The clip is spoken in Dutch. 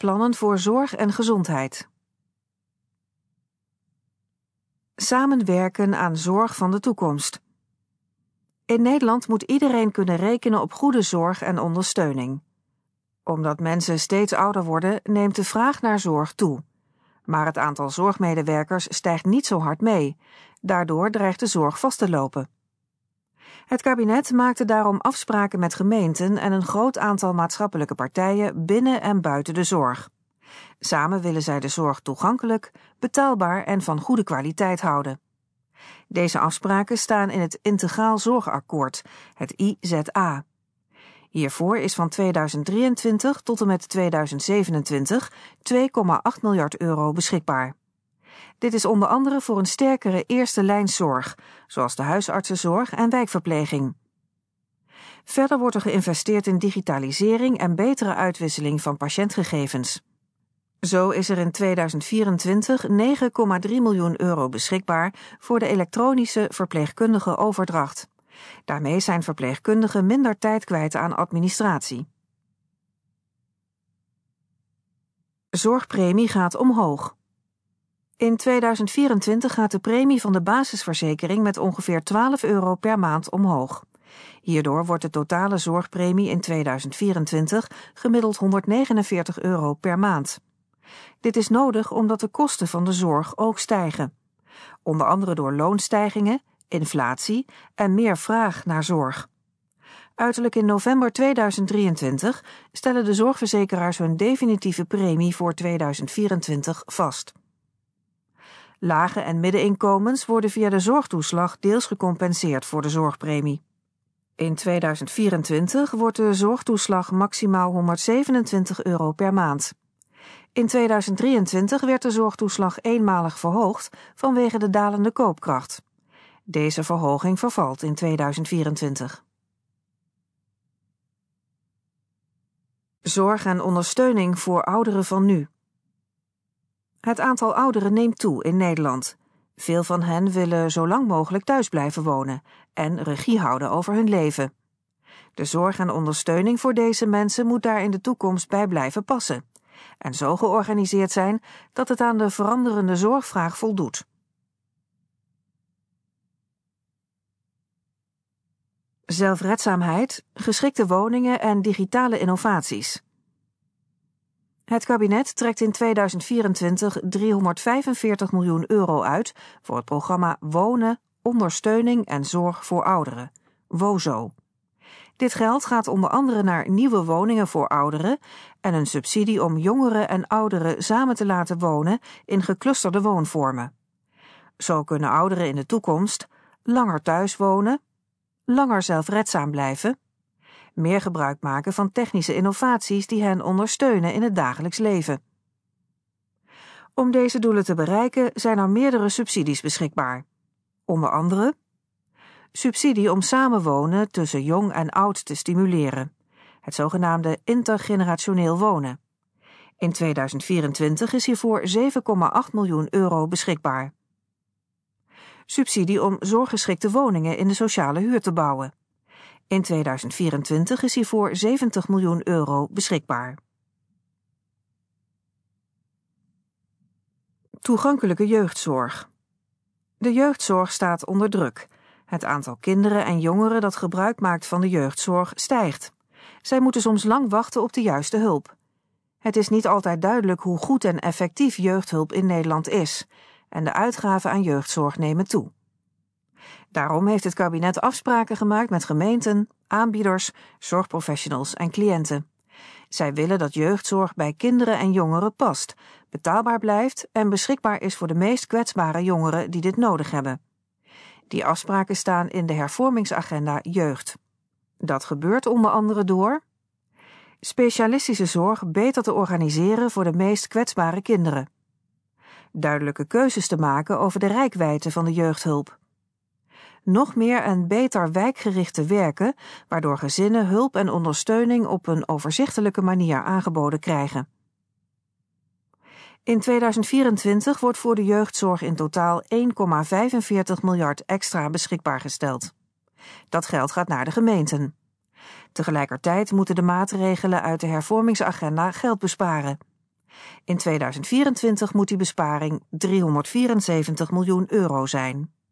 Plannen voor zorg en gezondheid. Samenwerken aan zorg van de toekomst. In Nederland moet iedereen kunnen rekenen op goede zorg en ondersteuning. Omdat mensen steeds ouder worden, neemt de vraag naar zorg toe. Maar het aantal zorgmedewerkers stijgt niet zo hard mee. Daardoor dreigt de zorg vast te lopen. Het kabinet maakte daarom afspraken met gemeenten en een groot aantal maatschappelijke partijen binnen en buiten de zorg. Samen willen zij de zorg toegankelijk, betaalbaar en van goede kwaliteit houden. Deze afspraken staan in het Integraal Zorgakkoord, het IZA. Hiervoor is van 2023 tot en met 2027 2,8 miljard euro beschikbaar. Dit is onder andere voor een sterkere eerste lijnszorg, zoals de huisartsenzorg en wijkverpleging. Verder wordt er geïnvesteerd in digitalisering en betere uitwisseling van patiëntgegevens. Zo is er in 2024 9,3 miljoen euro beschikbaar voor de elektronische verpleegkundige overdracht. Daarmee zijn verpleegkundigen minder tijd kwijt aan administratie. Zorgpremie gaat omhoog. In 2024 gaat de premie van de basisverzekering met ongeveer 12 euro per maand omhoog. Hierdoor wordt de totale zorgpremie in 2024 gemiddeld 149 euro per maand. Dit is nodig omdat de kosten van de zorg ook stijgen. Onder andere door loonstijgingen, inflatie en meer vraag naar zorg. Uiterlijk in november 2023 stellen de zorgverzekeraars hun definitieve premie voor 2024 vast. Lage en middeninkomens worden via de zorgtoeslag deels gecompenseerd voor de zorgpremie. In 2024 wordt de zorgtoeslag maximaal 127 euro per maand. In 2023 werd de zorgtoeslag eenmalig verhoogd vanwege de dalende koopkracht. Deze verhoging vervalt in 2024. Zorg en ondersteuning voor ouderen van nu. Het aantal ouderen neemt toe in Nederland. Veel van hen willen zo lang mogelijk thuis blijven wonen en regie houden over hun leven. De zorg en ondersteuning voor deze mensen moet daar in de toekomst bij blijven passen en zo georganiseerd zijn dat het aan de veranderende zorgvraag voldoet. Zelfredzaamheid, geschikte woningen en digitale innovaties. Het kabinet trekt in 2024 345 miljoen euro uit voor het programma Wonen, Ondersteuning en Zorg voor Ouderen, WOZO. Dit geld gaat onder andere naar nieuwe woningen voor ouderen en een subsidie om jongeren en ouderen samen te laten wonen in geclusterde woonvormen. Zo kunnen ouderen in de toekomst langer thuis wonen, langer zelfredzaam blijven, meer gebruik maken van technische innovaties die hen ondersteunen in het dagelijks leven. Om deze doelen te bereiken zijn er meerdere subsidies beschikbaar. Onder andere subsidie om samenwonen tussen jong en oud te stimuleren, het zogenaamde intergenerationeel wonen. In 2024 is hiervoor 7,8 miljoen euro beschikbaar. Subsidie om zorggeschikte woningen in de sociale huur te bouwen. In 2024 is hiervoor 70 miljoen euro beschikbaar. Toegankelijke jeugdzorg. De jeugdzorg staat onder druk. Het aantal kinderen en jongeren dat gebruik maakt van de jeugdzorg stijgt. Zij moeten soms lang wachten op de juiste hulp. Het is niet altijd duidelijk hoe goed en effectief jeugdhulp in Nederland is en de uitgaven aan jeugdzorg nemen toe. Daarom heeft het kabinet afspraken gemaakt met gemeenten, aanbieders, zorgprofessionals en cliënten. Zij willen dat jeugdzorg bij kinderen en jongeren past, betaalbaar blijft en beschikbaar is voor de meest kwetsbare jongeren die dit nodig hebben. Die afspraken staan in de hervormingsagenda Jeugd. Dat gebeurt onder andere door specialistische zorg beter te organiseren voor de meest kwetsbare kinderen, duidelijke keuzes te maken over de reikwijdte van de jeugdhulp, nog meer en beter wijkgericht te werken, waardoor gezinnen hulp en ondersteuning op een overzichtelijke manier aangeboden krijgen. In 2024 wordt voor de jeugdzorg in totaal 1,45 miljard extra beschikbaar gesteld. Dat geld gaat naar de gemeenten. Tegelijkertijd moeten de maatregelen uit de hervormingsagenda geld besparen. In 2024 moet die besparing 374 miljoen euro zijn.